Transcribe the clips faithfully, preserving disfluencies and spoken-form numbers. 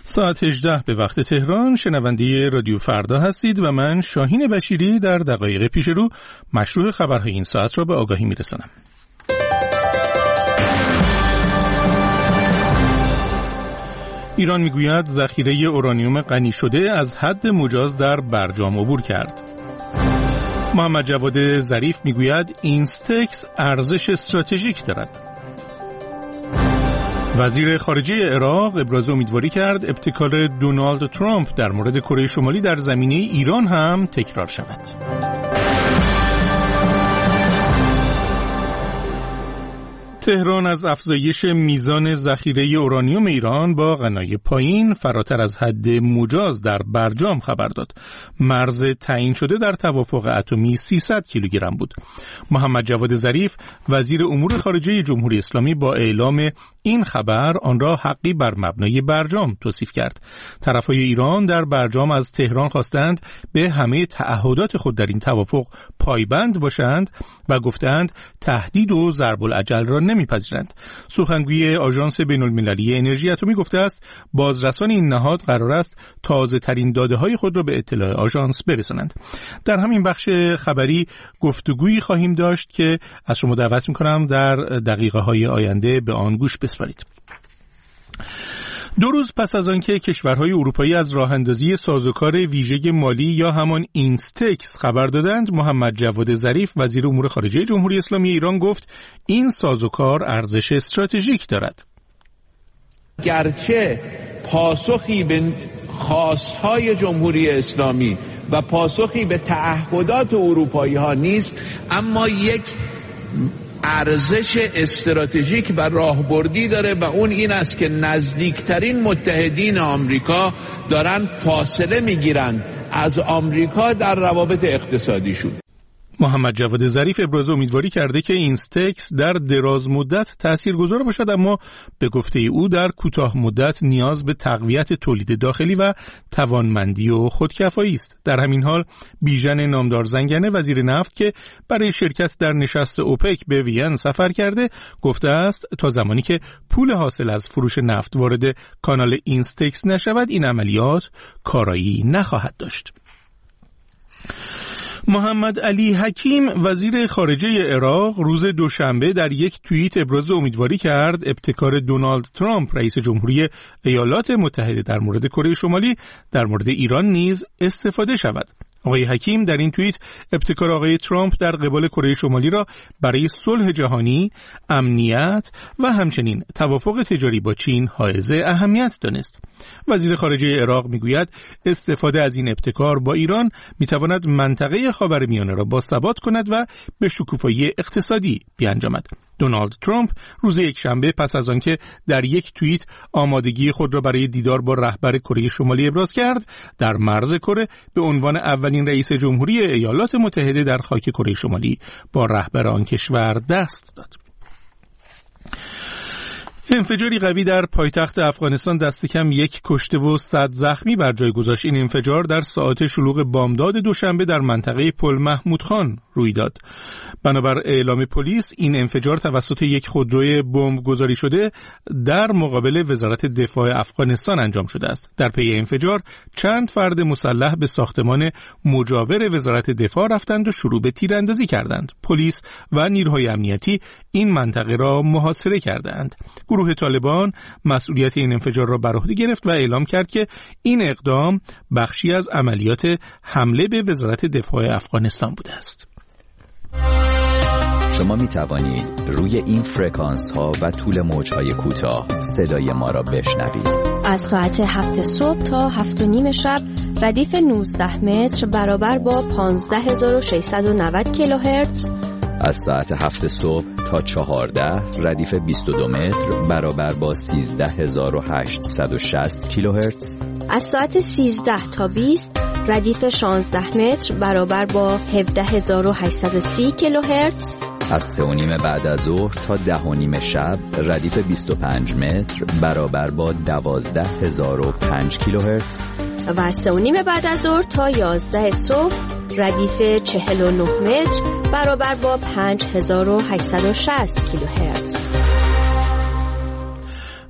ساعت هجده به وقت تهران، شنونده رادیو فردا هستید و من شاهین بشیری در دقایق پیش رو مشروع خبرهای این ساعت را به آگاهی میرسانم. ایران میگوید ذخیره اورانیوم غنی شده از حد مجاز در برجام عبور کرد. محمد جواد ظریف میگوید اینستکس ارزش استراتژیک دارد. وزیر خارجه عراق ابراز امیدواری کرد ابتکار دونالد ترامپ در مورد کره شمالی در زمینه ایران هم تکرار شود. تهران از افزایش میزان ذخیره اورانیوم ایران با غنای پایین فراتر از حد مجاز در برجام خبر داد. مرز تعیین شده در توافق اتمی سیصد کیلوگرم بود. محمد جواد ظریف وزیر امور خارجه جمهوری اسلامی با اعلام این خبر آن را حقی بر مبنای برجام توصیف کرد. طرفای ایران در برجام از تهران خواستند به همه تعهدات خود در این توافق پایبند باشند و گفتند تهدید و ضرب الاجل را نمیپذیرند. سخنگوی آژانس بین‌المللی انرژی اتمی گفته است بازرسان این نهاد قرار است تازه ترین داده های خود را به اطلاع آژانس برسانند. در همین بخش خبری گفتگویی خواهیم داشت که از شما دعوت می‌کنم در دقیقه های آینده به آن گوش بسپارید. دو روز پس از آنکه کشورهای اروپایی از راه‌اندازی سازوکار ویژه مالی یا همان اینستکس خبر دادند، محمد جواد ظریف وزیر امور خارجه جمهوری اسلامی ایران گفت این سازوکار ارزش استراتژیک دارد. گرچه پاسخی به خواستهای جمهوری اسلامی و پاسخی به تعهدات اروپایی ها نیست، اما یک ارزش استراتژیک و راهبردی داره و اون این است که نزدیکترین متحدین آمریکا دارن فاصله میگیرن از آمریکا در روابط اقتصادیشون. محمد جواد ظریف ابراز امیدواری کرده که اینستکس در دراز مدت تاثیرگذار باشد، اما به گفته او در کوتاه مدت نیاز به تقویت تولید داخلی و توانمندی و خودکفایی است. در همین حال بیژن نامدار زنگنه وزیر نفت که برای شرکت در نشست اوپک به وین سفر کرده گفته است تا زمانی که پول حاصل از فروش نفت وارد کانال اینستکس نشود این عملیات کارایی نخواهد داشت. محمد علی حکیم وزیر خارجه عراق روز دوشنبه در یک توییت ابراز امیدواری کرد ابتکار دونالد ترامپ رئیس جمهوری ایالات متحده در مورد کره شمالی در مورد ایران نیز استفاده شود. آقای حکیم در این توییت ابتکار آقای ترامپ در قبال کره شمالی را برای صلح جهانی، امنیت و همچنین توافق تجاری با چین حائز اهمیت دانست. وزیر خارجه عراق میگوید استفاده از این ابتکار با ایران میتواند منطقه خاورمیانه را باثبات کند و به شکوفایی اقتصادی بیانجامد. دونالد ترامپ روز یکشنبه پس از آنکه در یک توییت آمادگی خود را برای دیدار با رهبر کره شمالی ابراز کرد، در مرز کره به عنوان اولین رئیس جمهوری ایالات متحده در خاک کره شمالی با رهبر آن کشور دست داد. انفجاری قوی در پایتخت افغانستان دست کم یک کشته و صد زخمی بر جای گذاشت. این انفجار در ساعات شلوغ بامداد دوشنبه در منطقه پل محمود خان روی داد. بنابر اعلام پلیس این انفجار توسط یک خودروی بمب گذاری شده در مقابل وزارت دفاع افغانستان انجام شده است. در پی انفجار چند فرد مسلح به ساختمان مجاور وزارت دفاع رفتند و شروع به تیراندازی کردند. پلیس و نیروهای امنیتی این منطقه را محاصره کردند. گروه طالبان مسئولیت این انفجار را بر عهده گرفت و اعلام کرد که این اقدام بخشی از عملیات حمله به وزارت دفاع افغانستان بوده است. شما می توانید روی این فرکانس ها و طول موج های کوتاه صدای ما را بشنوید. از ساعت هفت صبح تا هفت و نیم شب ردیف نوزده متر برابر با پانزده هزار و ششصد و نود کیلوهرتز، از ساعت هفت صبح تا چهارده ردیف بیست و دو متر برابر با سیزده هزار و هشتصد و شصت کیلوهرتز، از ساعت سیزده تا بیست ردیف شانزده متر برابر با هفده هزار و هشتصد و سی کیلوهرتز، از سه و نیم بعد از ظهر تا ده و نیم شب ردیف بیست و پنج متر برابر با دوازده هزار و پنج کیلوهرتز و از سه و نیم بعد از ظهر تا یازده صبح ردیف چهل و نه متر برابر با پنج هزار و هشتصد و شصت کیلوهرتز.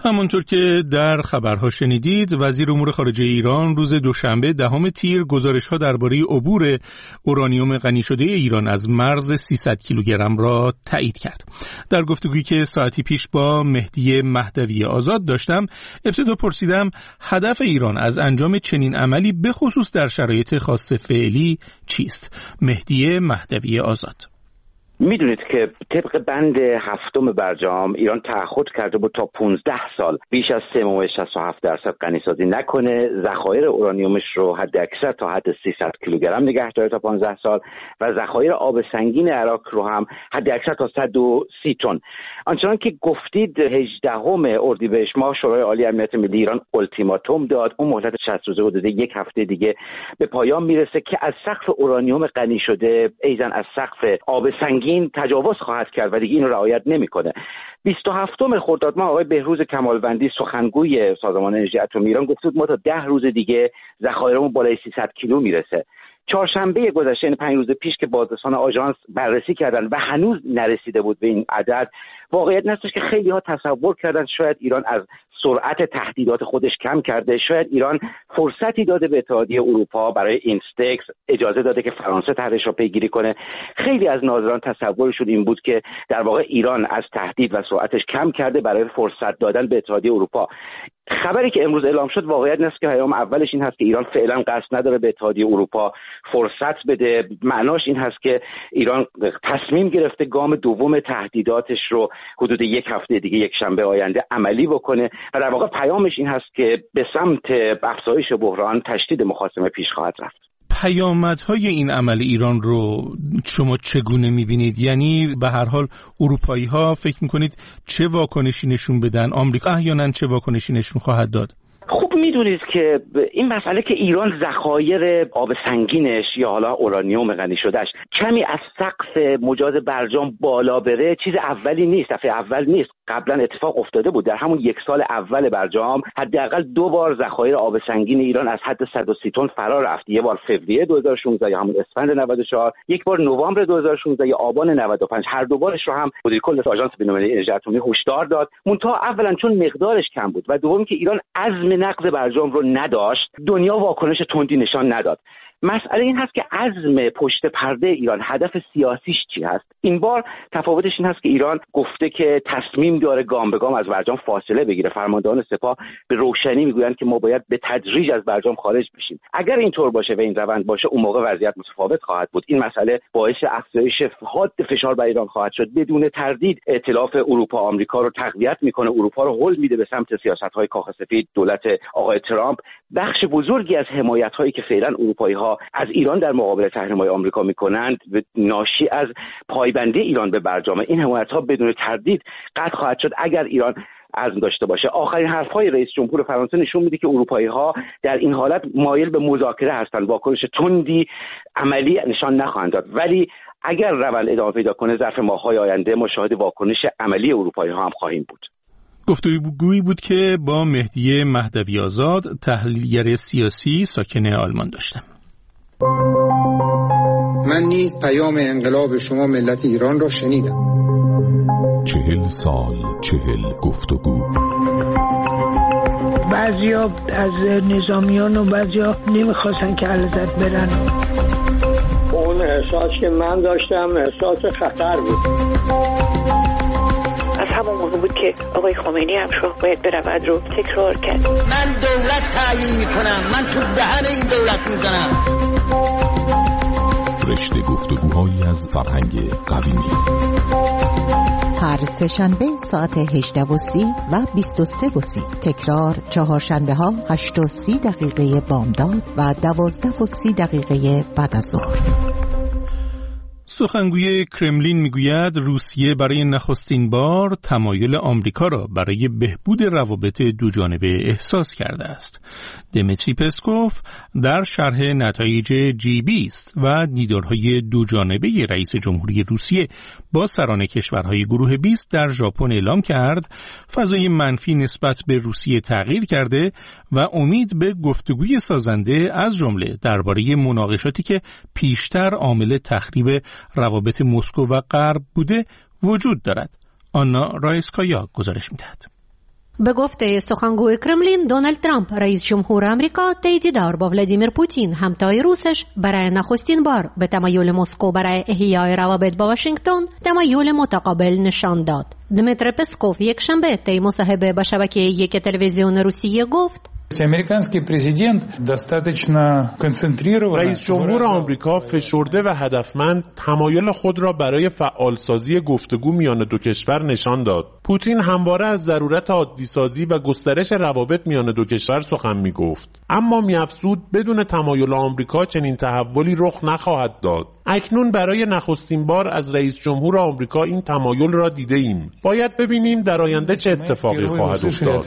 همونطور که در خبرها شنیدید، وزیر امور خارجه ایران روز دوشنبه دهم تیر گزارش‌ها درباره عبور اورانیوم غنی شده ایران از مرز سیصد کیلوگرم را تایید کرد. در گفتگویی که ساعتی پیش با مهدی مهدوی آزاد داشتم، ابتدا پرسیدم هدف ایران از انجام چنین عملی به خصوص در شرایط خاص فعلی چیست؟ مهدی مهدوی آزاد: میدونید که طبق بند هفتم برجام ایران تعهد کرده بود تا پانزده سال بیش از سه ممیز شصت و هفت درصد غنیسازی نکنه، ذخایر اورانیومش رو حد اکثر تا حد سیصد کیلوگرم نگه داره تا پانزده سال و ذخایر آب سنگین عراق رو هم حد اکثر تا صد و سی تن. آنچنان که گفتید هجدهم اردیبهشت ماه شورای عالی امنیت ملی ایران التیماتوم داد، اون مهلت شصت روزه حدود یک هفته دیگه به پایان میرسه که از سقف اورانیوم غنی شده ایزن از سقف آب سنگین این تجاوز خواهد کرد و دیگه این رو رعایت نمیکنه. بیست و هفتم خرداد ماه آقای بهروز کمالوندی سخنگوی سازمان انرژی اتمی ایران گفت ما تا ده روز دیگه ذخایرمون بالای سیصد کیلو میرسه. چهارشنبه گذشته، یعنی پنج روز پیش که بازرسان آژانس بررسی کردن و هنوز نرسیده بود به این عدد، واقعیت این که خیلی ها تصور کردن شاید ایران از سرعت تهدیدات خودش کم کرده، شاید ایران فرصتی داده به اتحادیه اروپا برای اینستکس، اجازه داده که فرانسه طرحش را پیگیری کنه. خیلی از ناظران تصورشون این بود که در واقع ایران از تهدید و سرعتش کم کرده برای فرصت دادن به اتحادیه اروپا. خبری که امروز اعلام شد واقعیت نیست که پیام اولش این هست که ایران فعلا قصد نداره به اتحادیه اروپا فرصت بده. معناش این هست که ایران تصمیم گرفته گام دوم تهدیداتش رو حدود یک هفته دیگه، یک شنبه آینده عملی بکنه و در واقع پیامش این هست که به سمت افزایش بحران، تشدید مخاصمه پیش خواهد رفت. پیامدهای این عمل ایران رو شما چگونه می‌بینید؟ یعنی به هر حال اروپایی‌ها فکر می‌کنید چه واکنشی نشون بدن؟ آمریکا احیانا چه واکنشی نشون خواهد داد؟ خوب میدونید که این مسئله که ایران ذخایر آب سنگینش یا حالا اورانیوم غنی شدهش کمی از سقف مجاز برجام بالا بره چیز اولی نیست، دفعه اول نیست. قبلا اتفاق افتاده بود. در همون یک سال اول برجام حداقل دو بار ذخایر آب سنگین ایران از حد صد و سی تن فرا رفت. یک بار فوریه دو هزار و شانزده یا همون اسفند نود و چهار، یک بار نوامبر دو هزار و شانزده یا آبان نود و پنج. هر دو بارش رو هم مدیر کل آژانس بین‌المللی انرژی اتمی هشدار داد. منتها اولا چون مقدارش کم بود و دوم که ایران عزم نقض برجام رو نداشت، دنیا واکنش تندی نشان نداد. مسئله این هست که عزم پشت پرده ایران، هدف سیاسیش چی هست؟ این بار تفاوتش این هست که ایران گفته که تصمیم داره گام به گام از برجام فاصله بگیره. فرماندهان سپاه به روشنی میگویند که ما باید به تدریج از برجام خارج بشیم. اگر اینطور باشه و این روند باشه، اون موقع وضعیت متفاوت خواهد بود. این مسئله باعث افزایش حاد فشار بر ایران خواهد شد. بدون تردید ائتلاف اروپا آمریکا رو تقویت میکنه، اروپا رو هل میده به سمت سیاست‌های کاخ سفید دولت آقای ترامپ. بخش بزرگی از حمایت‌هایی که فعلا اروپایی‌ها از ایران در مقابل تحریم‌های آمریکا می‌کنند ناشی از پایبندی ایران به برجام. این حمایت‌ها بدون تردید قطع خواهد شد اگر ایران عزم داشته باشه. آخرین حرف‌های رئیس جمهور فرانسه نشون میده که اروپایی‌ها در این حالت مایل به مذاکره هستند، واکنش تندی عملی نشان نخواهند داد. ولی اگر روند ادامه پیدا کنه، ظرف ماه‌های آینده ما شاهد واکنش عملی اروپایی‌ها هم خواهیم بود. گفتگویی بود که با مهدی مهدوی آزاد، تحلیلگر سیاسی ساکن آلمان داشتم. من نیز پیام انقلاب شما ملت ایران را شنیدم. چهل سال، چهل گفتگو. بعضیا از نظامیان و بعضیا نمیخواستن که علزت برن. اون احساس که من داشتم احساس خطر بود. از همون موقع بود که آقای خمینی هم شاه باید برود رو تکرار کرد. من دولت تعیین میکنم، من تو دهن این دولت میزنم. رشته گفتگوهایی از فرهنگ قویمی. هر سه شنبه ساعت هجده و سی و بیست و سه و سی. تکرار چهارشنبه ها هشت و سی دقیقه بامداد و دوازده و سی دقیقه بعد از ظهر. سخنگوی کرملین میگوید روسیه برای نخستین بار تمایل آمریکا را برای بهبود روابط دوجانبه احساس کرده است. دمیتری پسکوف در شرح نتایج جی بیست و دیدارهای دوجانبه رئیس جمهوری روسیه با سران کشورهای گروه بیست در ژاپن اعلام کرد فضای منفی نسبت به روسیه تغییر کرده و امید به گفتگوی سازنده از جمله درباره مناقشاتی که پیشتر عامل تخریب روابط مسکو و غرب بوده وجود دارد. آنا رایسکایا گزارش می‌دهد. به گفته سخنگوی کرملین، دونالد ترامپ رئیس جمهور آمریکا طی دیدار با ولادیمیر پوتین همتای روسش برای نخستین بار به تمایل مسکو برای احیای روابط با واشنگتن تمایل متقابل نشان داد. دمیتر پسکوف یک شنبه طی مصاحبه با شبکه یک تلویزیون روسیه گفت: رئیس جمهور آمریکا فشرده و هدفمند تمایل خود را برای فعالسازی گفتگو میان دو کشور نشان داد. پوتین همواره از ضرورت عادی‌سازی و گسترش روابط میان دو کشور سخن میگفت، اما می‌افزود بدون تمایل آمریکا چنین تحولی رخ نخواهد داد. اکنون برای نخستین بار از رئیس جمهور آمریکا این تمایل را دیده ایم. باید ببینیم در آینده چه اتفاقی خواهد افتاد.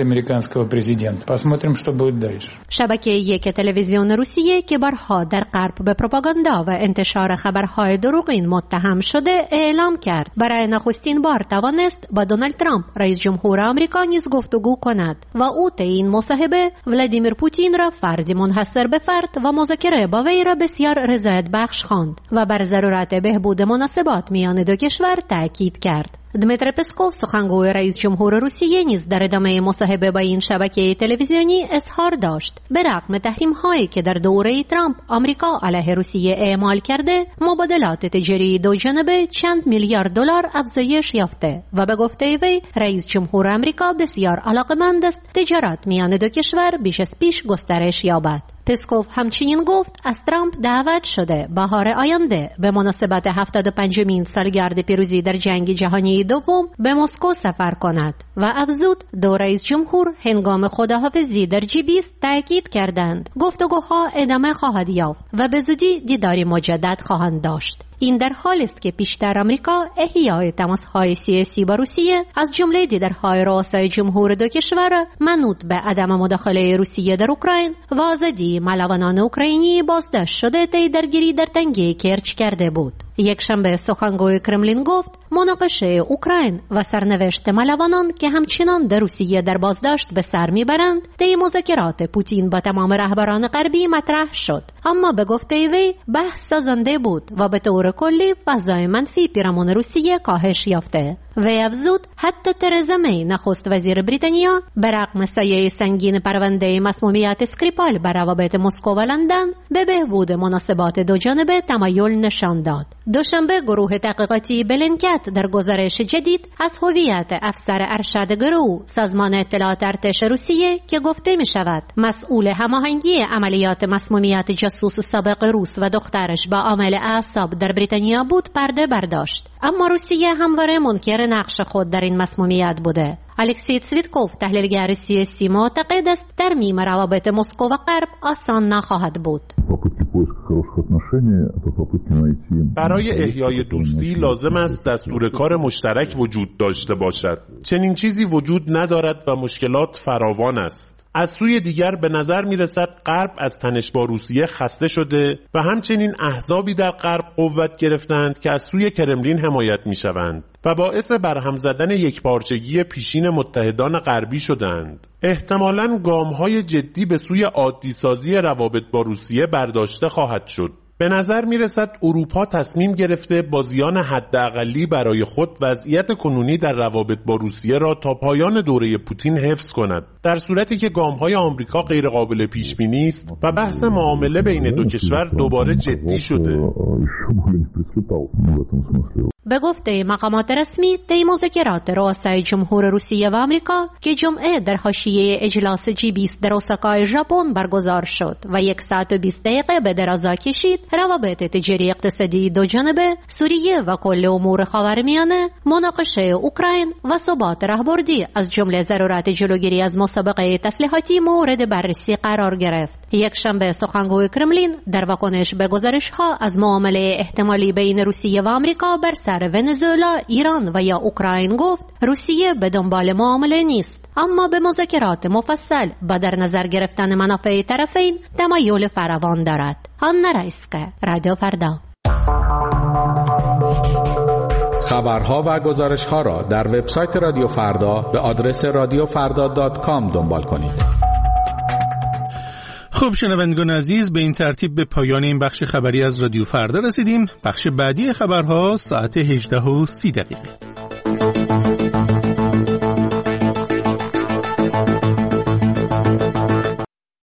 شبکه یک تلویزیون روسیه که بارها در غرب به پروپاگاندا و انتشار خبرهای دروغین متهم شده اعلام کرد برای نخستین بار توانست با دونالد ترامپ رئیس جمهور آمریکا نیز گفتگو کند و او طی این مصاحبه ولادیمیر پوتین را فردی منحصر به فرد و مذاکره با وی را بسیار رضایت بخش خواند و بر ضرورت بهبود مناسبات میان دو کشور تاکید کرد. دمیتر پسکوف سخنگوی رئیس جمهور روسیه نیز در ادامه مصاحبه با این شبکه تلویزیونی اظهار داشت به رغم تحریم هایی که در دوره ترامپ آمریکا علیه روسیه اعمال کرده، مبادلات تجاری دو جانبه چند میلیارد دلار افزایش یافته و به گفته وی رئیس جمهور آمریکا بسیار علاقه‌مند است تجارت میان دو کشور بیش از پیش گسترش یابد. پسکوف همچنین گفت از ترامپ دعوت شده بهار آینده به مناسبت هفتاد و پنجمین سالگرد پیروزی در جنگ جهانی دوم به مسکو سفر کند و افزود دو رئیس جمهور هنگام خداحافظی در جی بیست تاکید کردند گفتگوها ادامه خواهد یافت و به زودی دیداری مجدد خواهند داشت. این در حالی است که پیشتر آمریکا احیای تماس‌های سیاسی با روسیه از جمله دیدارهای رؤسای جمهور دو کشور منوط به عدم مداخله روسیه در اوکراین و آزادی ملوانان اوکراینی بازداشت شده طی درگیری در تنگه کرچ کرده بود. یک شنبه سخنگوی کرملین گفت مناقشه اوکراین و سرنوشت ملوانان که همچنان در روسیه در بازداشت به سر میبرند طی مذاکرات پوتین با تمام رهبران غربی مطرح شد، اما به گفته وی بحث سازنده بود و به طور کلی فضای منفی پیرامون روسیه کاهش یافته. وی افزود حتی ترزا می نخست وزیر بریتانیا به رغم سایه سنگین پرونده مسمومیت اسکریپال بر روابط مسکو و لندن به بهبود مناسبات دو جانبه تمایل نشان داد. دوشنبه گروه تحقیقاتی بلینکت در گزارش جدید از هویت افسر ارشد گرو سازمان اطلاعات ارتش روسیه که گفته می شود مسئول هماهنگی عملیات مسمومیت جاسوس سابق روس و دخترش با عامل اعصاب در بریتانیا بود پرده برداشت، اما روسیه همواره منکر نقش خود در این مسمومیت بوده. الکسی تسویتکوف تحلیلگر سیاسی معتقد است ترمیم روابط مسکو و غرب آسان نخواهد بود. برای احیای دوستی لازم است دستور کار مشترک وجود داشته باشد. چنین چیزی وجود ندارد و مشکلات فراوان است. از سوی دیگر به نظر می رسد غرب از تنش با روسیه خسته شده و همچنین احزابی در غرب قوت گرفتند که از سوی کرملین حمایت می شوند و باعث برهم زدن یکپارچگی پیشین متحدان غربی شدند. احتمالاً گام‌های جدی به سوی عادی‌سازی روابط با روسیه برداشته خواهد شد. به نظر می رسد اروپا تصمیم گرفته با زیان حداقلی برای خود وضعیت کنونی در روابط با روسیه را تا پایان دوره پوتین حفظ کند، در صورتی که گام‌های آمریکا غیر قابل پیش بینی است و بحث معامله بین دو کشور دوباره جدی شده. به گفته مقامات رسمی طی مذاکرات رؤسای جمهور روسیه و آمریکا که جمعه در حاشیه اجلاس جی بیست در اوساکای ژاپن برگزار شد و یک ساعت و بیست دقیقه به درازا کشید، روابط تجاری اقتصادی دو جانبه، سوریه و کل امور خاورمیانه، مناقشه اوکراین و ثبات راهبردی از جمله ضرورت جلوگیری از مسابقه تسلیحاتی مورد بررسی قرار گرفت. یک شنبه سخنگوی کرملین در واکنش به گزارش‌ها از معامله احتمالی بین روسیه و آمریکا بر سر ونزوئلا، ایران و یا اوکراین گفت روسیه به دنبال معامله نیست، اما به مذاکرات مفصل با در نظر گرفتن منافع طرفین تمایل فراوان دارد. آنا رایسکا، رادیو فردا. خبرها و گزارش‌ها را در وبسایت رادیو فردا به آدرس رادیو فردا دات کام دنبال کنید. خب شنوندگان عزیز، به این ترتیب به پایان این بخش خبری از رادیو فردا رسیدیم. بخش بعدی خبرها ساعت هجده و سی دقیقه.